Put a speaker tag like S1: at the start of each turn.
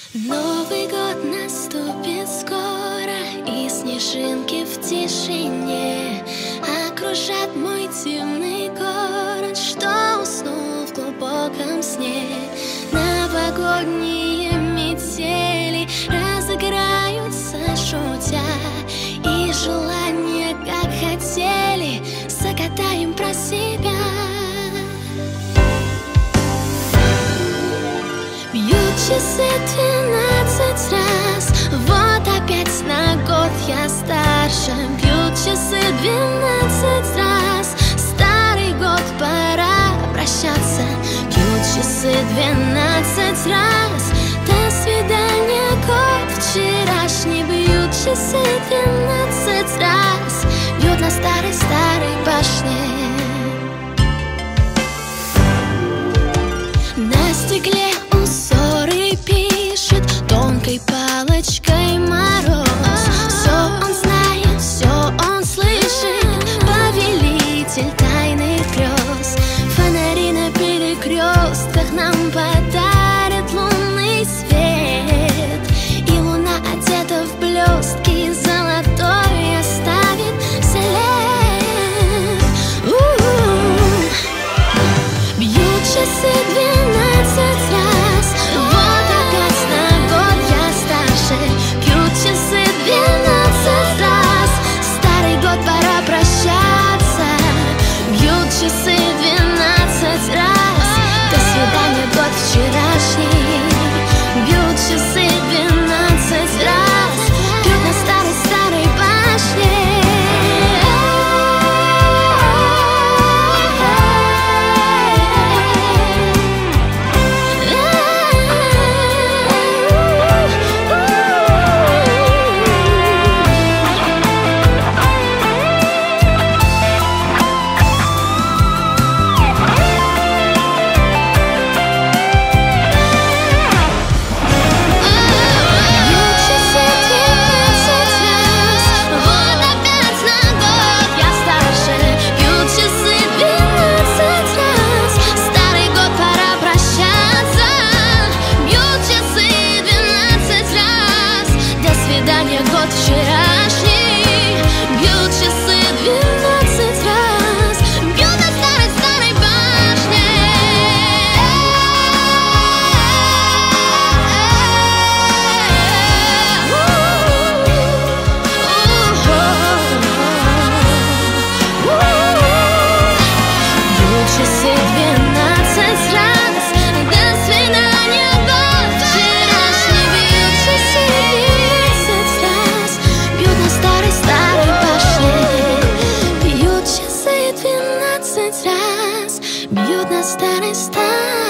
S1: Новый год наступит скоро, и снежинки в тишине окружат мой темный город, что уснул в глубоком сне. Новогодние метели разыграются, шутя, и желания, как хотели, загадаем про себя. Бьют часы 12 раз, вот опять на год я старше. Бьют часы 12 раз, старый год, пора прощаться. Бьют часы 12 раз, до свидания, год вчерашний. Бьют часы 12 раз, бьют на старой-старой башне. На стекле узоры пишет тонкой палочкой мороз. Все он знает, все он слышит, повелитель тайных грез. Фонари на перекрестках нам подарят лунный свет, и луна одета в блестки золотой оставит след. Бьют часы 12 раз, вот опять на год я старше. Бьют часы 12 раз, старый год, пора прощаться. Бьют часы 12 раз, до свидания, год вчерашний. Бьют часы 12 раз, бьют на старой-старой башне. Год вчерашний. Бьют часы 12 раз, бьют на старой-старой башне. Бьют часы 12 раз, до свидания, год вчерашний. Бьют часы 12 раз, бьют на старой-старой башне. Бьют часы 12 раз, бьют на старой-старой